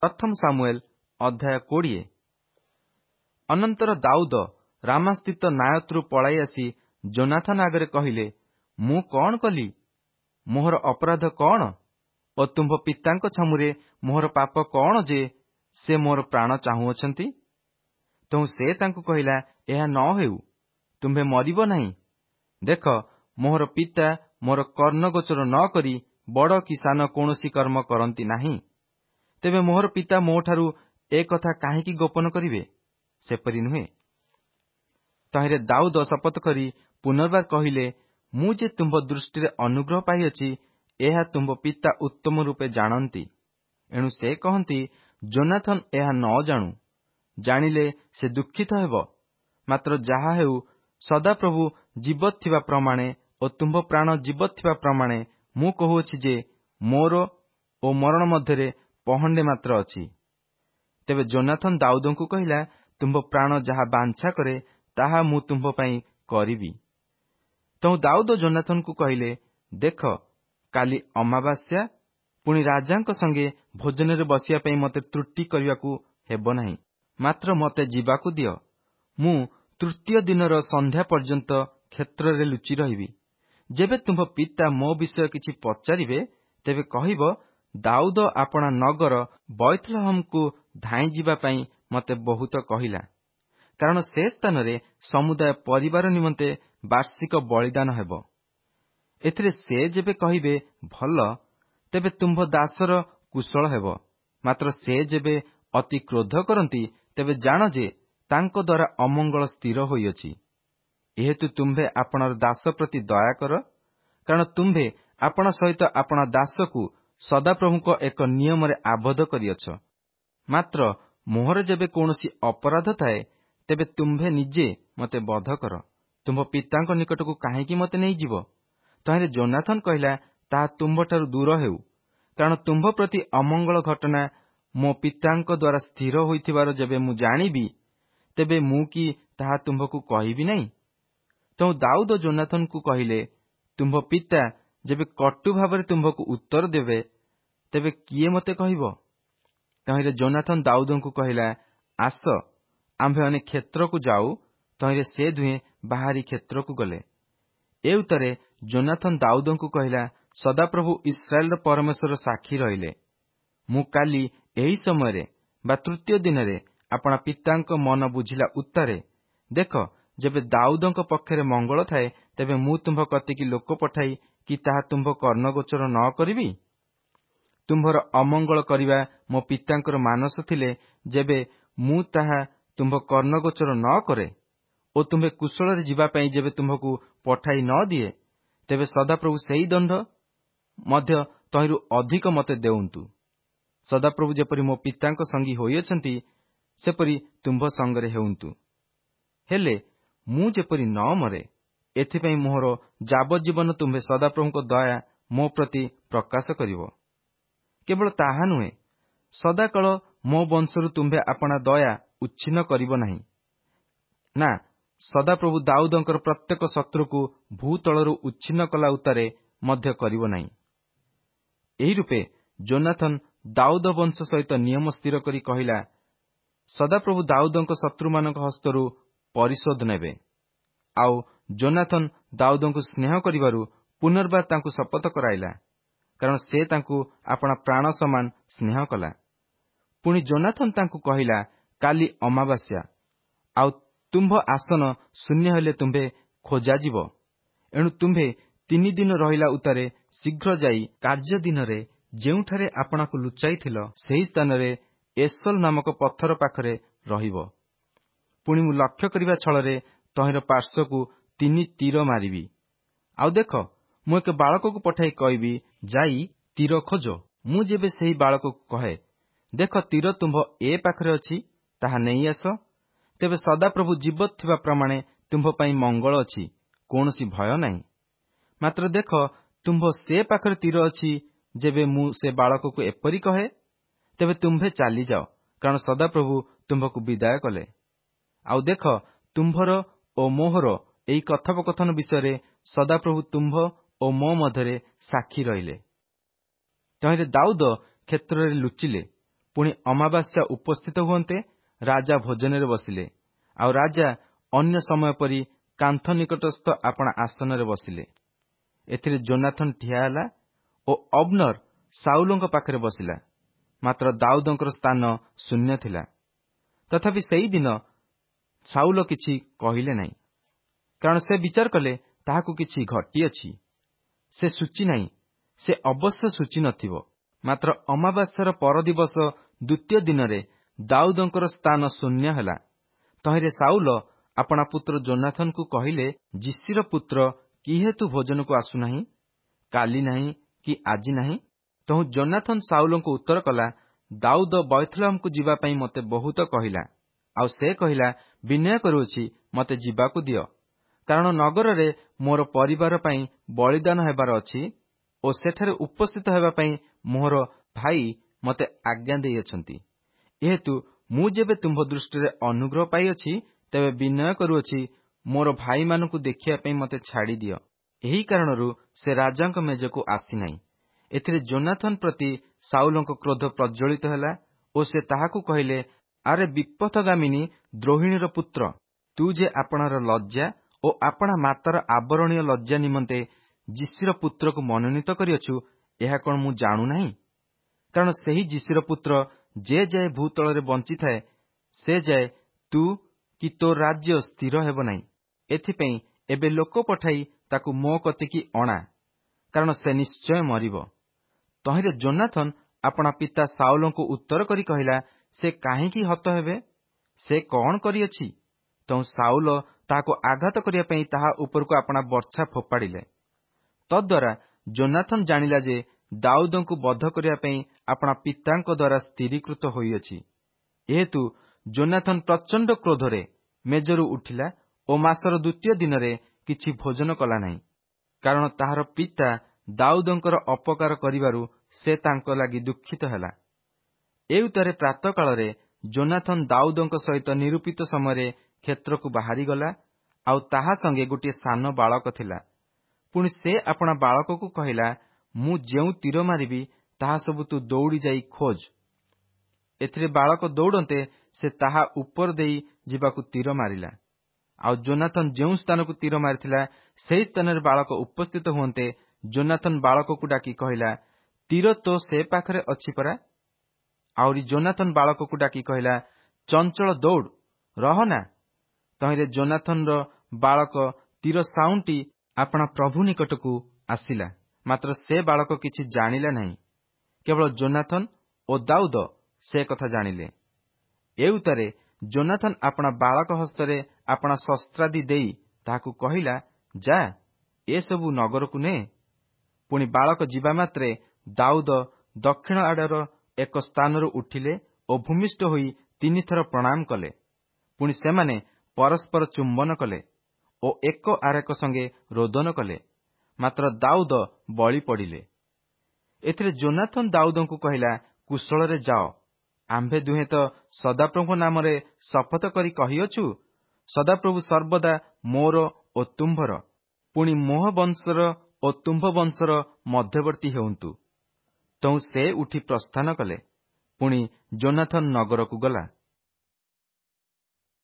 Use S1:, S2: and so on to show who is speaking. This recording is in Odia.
S1: ପ୍ରଥମ ସାମୁଏଲ ଅଧ୍ୟାୟ 20। ଅନନ୍ତର ଦାଉଦ ରାମାସ୍ଥିତ ନାୟୋତରୁ ପଳାଇ ଆସି ଯୋନାଥନ ଆଗରେ କହିଲେ, ମୁଁ କଣ କଲି? ମୋହର ଅପରାଧ କଣ? ଓ ତୁମ୍ଭ ପିତାଙ୍କ ଛାମୁରେ ମୋହର ପାପ କଣ ଯେ ସେ ମୋର ପ୍ରାଣ ଚାହୁଁଅଛନ୍ତି? ତେଣୁ ସେ ତାଙ୍କୁ କହିଲା, ଏହା ନ ହେଉ, ତୁମ୍ଭେ ମରିବ ନାହିଁ। ଦେଖ, ମୋହର ପିତା ମୋର କର୍ଣ୍ଣଗୋଚର ନ କରି ବଡ଼ କି ସାନ କୌଣସି କର୍ମ କରନ୍ତି ନାହିଁ। ତେବେ ମୋହର ପିତା ମୋଠାରୁ ଏ କଥା କାହିଁକି ଗୋପନ କରିବେ? ସେପରି ନୁହେଁ। ତହିଁରେ ଦାଉଦ ଶପଥ କରି ପୁନର୍ବାର କହିଲେ, ମୁଁ ଯେ ତୁମ୍ଭ ଦୃଷ୍ଟିରେ ଅନୁଗ୍ରହ ପାଇଅଛି, ଏହା ତୁମ୍ଭ ପିତା ଉତ୍ତମ ରୂପେ ଜାଣନ୍ତି। ଏଣୁ ସେ କହନ୍ତି, ଯୋନାଥନ ଏହା ନ ଜାଣୁ। ଜାଣିଲେ ସେ ଦୁଃଖିତ ହେବ। ମାତ୍ର ଯାହା ହେଉ, ସଦାପ୍ରଭୁ ଜୀବତ ଥିବା ପ୍ରମାଣେ ଓ ତୁମ୍ଭ ପ୍ରାଣ ଜୀବତ ଥିବା ପ୍ରମାଣେ ମୁଁ କହୁଅଛି ଯେ ମୋର ଓ ମରଣ ମଧ୍ୟରେ ପହଣ୍ଡେ ମାତ୍ର ଅଛି। ତେବେ ଯୋନାଥନ ଦାଉଦଙ୍କୁ କହିଲା, ତୁମ୍ଭ ପ୍ରାଣ ଯାହା ବାଞ୍ଛା କରେ ତାହା ମୁଁ ତୁମ୍ଭ ପାଇଁ କରିବି। ତେଣୁ ଦାଉଦ ଯୋନାଥନକୁ କହିଲେ, ଦେଖ, କାଲି ଅମାବାସ୍ୟା, ପୁଣି ରାଜାଙ୍କ ସଙ୍ଗେ ଭୋଜନରେ ବସିବା ପାଇଁ ମୋତେ ତ୍ରୁଟି କରିବାକୁ ହେବ ନାହିଁ। ମାତ୍ର ମୋତେ ଯିବାକୁ ଦିଅ। ମୁଁ ତୃତୀୟ ଦିନର ସନ୍ଧ୍ୟା ପର୍ଯ୍ୟନ୍ତ କ୍ଷେତ୍ରରେ ଲୁଚି ରହିବି। ଯେବେ ତୁମ୍ଭ ପିତା ମୋ ବିଷୟ କିଛି ପଚାରିବେ, ତେବେ କହିବ, ଦାଉଦ ଆପଣା ନଗର ବୈଥଲହମକୁ ଧାଇଁ ଯିବା ପାଇଁ ମୋତେ ବହୁତ କହିଲା। କାରଣ ସେ ସ୍ଥାନରେ ସମୁଦାୟ ପରିବାର ନିମନ୍ତେ ବାର୍ଷିକ ବଳିଦାନ ହେବ। ଏଥିରେ ସେ ଯେବେ କହିବେ ଭଲ, ତେବେ ତୁମ୍ଭ ଦାସର କୁଶଳ ହେବ। ମାତ୍ର ସେ ଯେବେ ଅତି କ୍ରୋଧ କରନ୍ତି, ତେବେ ଜାଣ ଯେ ତାଙ୍କ ଦ୍ୱାରା ଅମଙ୍ଗଳ ସ୍ଥିର ହୋଇଅଛି। ଏହେତୁ ତୁମ୍ଭେ ଆପଣାର ଦାସ ପ୍ରତି ଦୟା କର, କାରଣ ତୁମ୍ଭେ ଆପଣା ସହିତ ଆପଣା ଦାସକୁ ସଦାପ୍ରଭୁଙ୍କ ଏକ ନିୟମରେ ଆବଦ୍ଧ କରିଅଛ। ମାତ୍ର ମୋହର ଯେବେ କୌଣସି ଅପରାଧ ଥାଏ, ତେବେ ତୁମ୍ଭେ ନିଜେ ମୋତେ ବଧ କର। ତୁମ୍ଭ ପିତାଙ୍କ ନିକଟକୁ କାହିଁକି ମୋତେ ନେଇଯିବ? ତହିଁରେ ଯୋନାଥନ କହିଲା, ତାହା ତୁମ୍ଭଠାରୁ ଦୂର ହେଉ। କାରଣ ତୁମ୍ଭ ପ୍ରତି ଅମଙ୍ଗଳ ଘଟଣା ମୋ ପିତାଙ୍କ ଦ୍ୱାରା ସ୍ଥିର ହୋଇଥିବାର ଯେବେ ମୁଁ ଜାଣିବି, ତେବେ ମୁଁ କି ତାହା ତୁମ୍ଭକୁ କହିବି ନାହିଁ? ତେଣୁ ଦାଉଦ ଯୋନାଥନକୁ କହିଲେ, ତୁମ୍ଭ ପିତା ଯେବେ କଟୁ ଭାବରେ ତୁମ୍ଭକୁ ଉତ୍ତର ଦେବେ, ତେବେ କିଏ ମୋତେ କହିବ? ତହିଁରେ ଯୋନାଥନ ଦାଉଦଙ୍କୁ କହିଲା, ଆସ, ଆମ୍ଭେ ଅନେକ କ୍ଷେତ୍ରକୁ ଯାଉ। ତହିଁରେ ସେ ଦୁହେଁ ବାହାରି କ୍ଷେତ୍ରକୁ ଗଲେ। ଏ ଉତ୍ତରେ ଯୋନାଥନ ଦାଉଦଙ୍କୁ କହିଲା, ସଦାପ୍ରଭୁ ଇସ୍ରାଏଲର ପରମେଶ୍ୱର ସାକ୍ଷୀ ରହିଲେ, ମୁଁ କାଲି ଏହି ସମୟରେ ବା ତୃତୀୟ ଦିନରେ ଆପଣା ପିତାଙ୍କ ମନ ବୁଝିଲା ଉତ୍ତାରେ, ଦେଖ, ଯେବେ ଦାଉଦଙ୍କ ପକ୍ଷରେ ମଙ୍ଗଳ ଥାଏ, ତେବେ ମୁଁ ତୁମ୍ଭ କତିକି ଲୋକ ପଠାଇ କି ତାହା ତୁମ୍ଭ କର୍ଣ୍ଣଗୋଚର ନ କରିବି? ତୁମ୍ଭର ଅମଙ୍ଗଳ କରିବା ମୋ ପିତାଙ୍କର ମାନସ ଥିଲେ, ଯେବେ ମୁଁ ତାହା ତୁମ୍ଭ କର୍ଣ୍ଣଗୋଚର ନ କରେ ଓ ତୁମ୍ଭେ କୁଶଳରେ ଯିବା ପାଇଁ ଯେବେ ତୁମ୍ଭକୁ ପଠାଇ ନ ଦିଏ, ତେବେ ସଦାପ୍ରଭୁ ସେହି ଦଣ୍ଡ ମଧ୍ୟ ତହିଁରୁ ଅଧିକ ମୋତେ ଦେଉନ୍ତୁ। ସଦାପ୍ରଭୁ ଯେପରି ମୋ ପିତାଙ୍କ ସଙ୍ଗୀ ହୋଇଅଛନ୍ତି, ସେପରି ତୁମ୍ଭ ସଙ୍ଗରେ ହେଉନ୍ତୁ। ହେଲେ ମୁଁ ଯେପରି ନ ମରେ, ଏଥିପାଇଁ ମୋହର ଯାବଜ୍ଜୀବନ ତୁମ୍ଭେ ସଦାପ୍ରଭୁଙ୍କ ଦୟା ମୋ ପ୍ରତି ପ୍ରକାଶ କରିବ। କେବଳ ତାହା ନୁହେଁ, ସଦାକାଳ ମୋ ବଂଶରୁ ତୁମ୍ଭେ ଆପଣା ଦୟା ଉଚ୍ଛିନ୍ନ କରିବ ନାହିଁ। ନା, ସଦାପ୍ରଭୁ ଦାଉଦଙ୍କର ପ୍ରତ୍ୟେକ ଶତ୍ରୁକୁ ଭୂତଳରୁ ଉଚ୍ଛିନ୍ନ କଲା ଉତ୍ତାରେ ମଧ୍ୟ କରିବ ନାହିଁ। ଏହି ରୂପେ ଯୋନାଥନ ଦାଉଦ ବଂଶ ସହିତ ନିୟମ ସ୍ଥିର କରି କହିଲା, ସଦାପ୍ରଭୁ ଦାଉଦଙ୍କ ଶତ୍ରୁମାନଙ୍କ ହସ୍ତରୁ ପରିଶୋଧ ନେବେ। ଆଉ ଯୋନାଥନ ଦାଉଦଙ୍କୁ ସ୍ନେହ କରିବାରୁ ପୁନର୍ବାର ତାଙ୍କୁ ଶପଥ କରାଇଲା, କାରଣ ସେ ତାଙ୍କୁ ଆପଣା ପ୍ରାଣ ସମାନ ସ୍ନେହ କଲା। ପୁଣି ଯୋନାଥନ ତାଙ୍କୁ କହିଲା, କାଲି ଅମାବାସ୍ୟା, ଆଉ ତୁମ୍ଭ ଆସନ ଶୂନ୍ୟ ହେଲେ ତୁମ୍ଭେ ଖୋଜାଯିବ। ଏଣୁ ତୁମ୍ଭେ 3 ଦିନ ରହିଲା ଉତ୍ତାରେ ଶୀଘ୍ର ଯାଇ କାର୍ଯ୍ୟ ଦିନରେ ଯେଉଁଠାରେ ଆପଣାକୁ ଲୁଚାଇଥିଲ, ସେହି ସ୍ଥାନରେ ଏସୋଲ ନାମକ ପଥର ପାଖରେ ରହିବ। ପୁଣି ମୁଁ ଲକ୍ଷ୍ୟ କରିବା ଛଳରେ ତହିଁର ପାର୍ଶ୍ୱକୁ 3 ତୀର ମାରିବି। ଆଉ ଦେଖ, ମୁଁ ଏକ ବାଳକକୁ ପଠାଇ କହିବି, ଯାଇ ତୀର ଖୋଜ। ମୁଁ ଯେବେ ସେହି ବାଳକକୁ କହେ, ଦେଖ, ତୀର ତୁମ୍ଭ ଏ ପାଖରେ ଅଛି, ତାହା ନେଇ ଆସ, ତେବେ ସଦାପ୍ରଭୁ ଜୀବତ ଥିବା ପ୍ରମାଣେ ତୁମ୍ଭ ପାଇଁ ମଙ୍ଗଳ ଅଛି, କୌଣସି ଭୟ ନାହିଁ। ମାତ୍ର ଦେଖ, ତୁମ୍ଭ ସେ ପାଖରେ ତୀର ଅଛି। ଯେବେ ମୁଁ ସେ ବାଳକକୁ ଏପରି କହେ, ତେବେ ତୁମ୍ଭେ ଚାଲିଯାଅ, କାରଣ ସଦାପ୍ରଭୁ ତୁମ୍ଭକୁ ବିଦାୟ କଲେ। ଆଉ ଦେଖ, ତୁମ୍ଭର ଓ ମୋହର ଏହି କଥୋପକଥନ ବିଷୟରେ ସଦାପ୍ରଭୁ ତୁମ୍ଭ ଓ ମୋ ମଧ୍ୟରେ ସାକ୍ଷୀ ରହିଲେ। ତହିଁରେ ଦାଉଦ କ୍ଷେତ୍ରରେ ଲୁଚିଲେ। ପୁଣି ଅମାବାସ୍ୟା ଉପସ୍ଥିତ ହୁଅନ୍ତେ ରାଜା ଭୋଜନରେ ବସିଲେ, ଆଉ ରାଜା ଅନ୍ୟ ସମୟ ପରି କାନ୍ଥ ନିକଟସ୍ଥ ଆପଣା ଆସନରେ ବସିଲେ। ଏଥିରେ ଯୋନାଥନ ଠିଆ ହେଲା ଓ ଅବନର ସାଉଲଙ୍କ ପାଖରେ ବସିଲା। ମାତ୍ର ଦାଉଦଙ୍କର ସ୍ଥାନ ଶୂନ୍ୟ ଥିଲା। ତଥାପି ସେଇଦିନ ସାଉଲ କିଛି କହିଲେ ନାହିଁ, କାରଣ ସେ ବିଚାର କଲେ ତାହାକୁ କିଛି ଘଟିଅଛି। ସେ ସୂଚି ନାହିଁ, ସେ ଅବଶ୍ୟ ସୂଚି ନଥିବ। ମାତ୍ର ଅମାବାସ୍ୟାର ପରଦିବସ ଦ୍ୱିତୀୟ ଦିନରେ ଦାଉଦଙ୍କର ସ୍ଥାନ ଶୂନ୍ୟ ହେଲା। ତହିଁରେ ସାଉଲ ଆପଣା ପୁତ୍ର ଯୋନାଥନକୁ କହିଲେ, ଯିସିର ପୁତ୍ର କି ହେତୁ ଭୋଜନକୁ ଆସୁନାହିଁ? କାଲି ନାହିଁ କି ଆଜି ନାହିଁ? ତହୁଁ ଯୋନାଥନ ସାଉଲଙ୍କୁ ଉତ୍ତର କଲା, ଦାଉଦ ବୈଥଲହମକୁ ଯିବା ପାଇଁ ମୋତେ ବହୁତ କହିଲା। ଆଉ ସେ କହିଲା, ବିନୟ କରୁଅଛି, ମୋତେ ଯିବାକୁ ଦିଅ, କାରଣ ନଗରରେ ମୋର ପରିବାର ପାଇଁ ବଳିଦାନ ହେବାର ଅଛି ଓ ସେଠାରେ ଉପସ୍ଥିତ ହେବା ପାଇଁ ମୋର ଭାଇ ମୋତେ ଆଜ୍ଞା ଦେଇଅଛନ୍ତି। ଯେହେତୁ ମୁଁ ଯେବେ ତୁମ୍ଭ ଦୃଷ୍ଟିରେ ଅନୁଗ୍ରହ ପାଇଅଛି, ତେବେ ବିନୟ କରୁଅଛି, ମୋର ଭାଇମାନଙ୍କୁ ଦେଖିବା ପାଇଁ ମୋତେ ଛାଡ଼ିଦିଅ। ଏହି କାରଣରୁ ସେ ରାଜାଙ୍କ ମେଜକୁ ଆସିନାହିଁ। ଏଥିରେ ଯୋନାଥନ ପ୍ରତି ସାଉଲଙ୍କ କ୍ରୋଧ ପ୍ରଜ୍ୱଳିତ ହେଲା ଓ ସେ ତାହାକୁ କହିଲେ, ଆରେ ବିପଥଗାମିନୀ ଦ୍ରୋହିଣୀର ପୁତ୍ର, ତୁ ଯେ ଆପଣାର ଲଜ୍ଜା ଓ ଆପଣା ମାତାର ଆବରଣୀୟ ଲଜ୍ଜା ନିମନ୍ତେ ଯିସିର ପୁତ୍ରକୁ ମନୋନୀତ କରିଅଛୁ, ଏହା କଣ ମୁଁ ଜାଣୁନାହିଁ? କାରଣ ସେହି ଯିସିର ପୁତ୍ର ଯେ ଯାଏ ଭୂତଳରେ ବଞ୍ଚିଥାଏ, ସେ ଯାଏ ତୁ କି ତୋ ରାଜ୍ୟ ସ୍ଥିର ହେବ ନାହିଁ। ଏଥିପାଇଁ ଏବେ ଲୋକ ପଠାଇ ତାକୁ ମୋ କତିକି ଅଣା, କାରଣ ସେ ନିଶ୍ଚୟ ମରିବ। ତହିଁରେ ଯୋନାଥନ ଆପଣା ପିତା ସାଉଲଙ୍କୁ ଉତ୍ତର କରି କହିଲା, ସେ କାହିଁକି ହତ ହେବେ? ସେ କଣ କରିଅଛି? ତହୁଁ ସାଉଲ ତାହାକୁ ଆଘାତ କରିବା ପାଇଁ ତାହା ଉପରକୁ ଆପଣା ବର୍ଚ୍ଛା ଫୋପାଡ଼ିଲେ। ତଦ୍ୱାରା ଯୋନାଥନ ଜାଣିଲା ଯେ ଦାଉଦଙ୍କୁ ବଧ କରିବା ପାଇଁ ଆପଣା ପିତାଙ୍କ ଦ୍ୱାରା ସ୍ଥିରୀକୃତ ହୋଇଅଛି। ଯେହେତୁ ଯୋନାଥନ ପ୍ରଚଣ୍ଡ କ୍ରୋଧରେ ମେଜରୁ ଉଠିଲା ଓ ମାସର ଦ୍ୱିତୀୟ ଦିନରେ କିଛି ଭୋଜନ କଲା ନାହିଁ, କାରଣ ତାହାର ପିତା ଦାଉଦଙ୍କର ଅପକାର କରିବାରୁ ସେ ତାଙ୍କ ଲାଗି ଦୁଃଖିତ ହେଲା। ଏଉତାରେ ପ୍ରାତଃକାଳରେ ଯୋନାଥନ ଦାଉଦଙ୍କ ସହିତ ନିରୂପିତ ସମୟରେ କ୍ଷେତ୍ରକୁ ବାହାରିଗଲା, ଆଉ ତାହା ସଙ୍ଗେ ଗୋଟିଏ ସାନ ବାଳକ ଥିଲା। ପୁଣି ସେ ଆପଣା ବାଳକକୁ କହିଲା, ମୁଁ ଯେଉଁ ତୀର ମାରିବି ତାହା ସବୁ ତୁ ଦୌଡ଼ି ଯାଇ ଖୋଜ। ଏଥିରେ ବାଳକ ଦୌଡ଼ନ୍ତେ ସେ ତାହା ଉପର ଦେଇ ଯିବାକୁ ତୀର ମାରିଲା। ଆଉ ଯୋନାଥନ ଯେଉଁ ସ୍ଥାନକୁ ତୀର ମାରିଥିଲା, ସେହି ସ୍ଥାନରେ ବାଳକ ଉପସ୍ଥିତ ହୁଅନ୍ତେ ଯୋନାଥନ ବାଳକକୁ ଡାକି କହିଲା, ତୀର ତ ସେ ପାଖରେ ଅଛି ପରା? ଆହୁରି ଯୋନାଥନ ବାଳକକୁ ଡାକି କହିଲା, ଚଞ୍ଚଳ ଦୌଡ଼, ରହନା। ତହିଁରେ ଯୋନାଥନର ବାଳକ ତୀର ସାଉଁଟି ଆପଣା ପ୍ରଭୁ ନିକଟକୁ ଆସିଲା। ମାତ୍ର ସେ ବାଳକ କିଛି ଜାଣିଲା ନାହିଁ, କେବଳ ଯୋନାଥନ ଓ ଦାଉଦ ସେ କଥା ଜାଣିଲେ। ଏଉତାରେ ଯୋନାଥନ ଆପଣା ବାଳକ ହସ୍ତରେ ଆପଣା ଶସ୍ତ୍ରାଦି ଦେଇ ତାହାକୁ କହିଲା, ଯା, ଏସବୁ ନଗରକୁ ନେ। ପୁଣି ବାଳକ ଯିବା ମାତ୍ରେ ଦାଉଦ ଦକ୍ଷିଣ ଆଡ଼ର ଏକ ସ୍ଥାନରୁ ଉଠିଲେ ଓ ଭୂମିଷ୍ଠ ହୋଇ 3 ଥର ପ୍ରଣାମ କଲେ। ପୁଣି ସେମାନେ ପରସ୍ପର ଚୁମ୍ବନ କଲେ ଓ ଏକ ଆରେକ ସଙ୍ଗେ ରୋଦନ କଲେ। ମାତ୍ର ଦାଉଦ ବଳି ପଡ଼ିଲେ। ଏଥିରେ ଯୋନାଥନ ଦାଉଦଙ୍କୁ କହିଲା, କୁଶଳରେ ଯାଅ। ଆମ୍ଭେ ଦୁହେଁ ତ ସଦାପ୍ରଭୁ ନାମରେ ଶପଥ କରି କହିଅଛୁ, ସଦାପ୍ରଭୁ ସର୍ବଦା ମୋର ଓ ତୁମ୍ଭର, ପୁଣି ମୋହ ବଂଶର ଓ ତୁମ୍ଭ ବଂଶର ମଧ୍ୟବର୍ତ୍ତୀ ହେଉନ୍ତୁ। ତହୁଁ ସେ ଉଠି ପ୍ରସ୍ଥାନ କଲେ। ପୁଣି ଯୋନାଥନ ନଗରକୁ ଗଲା।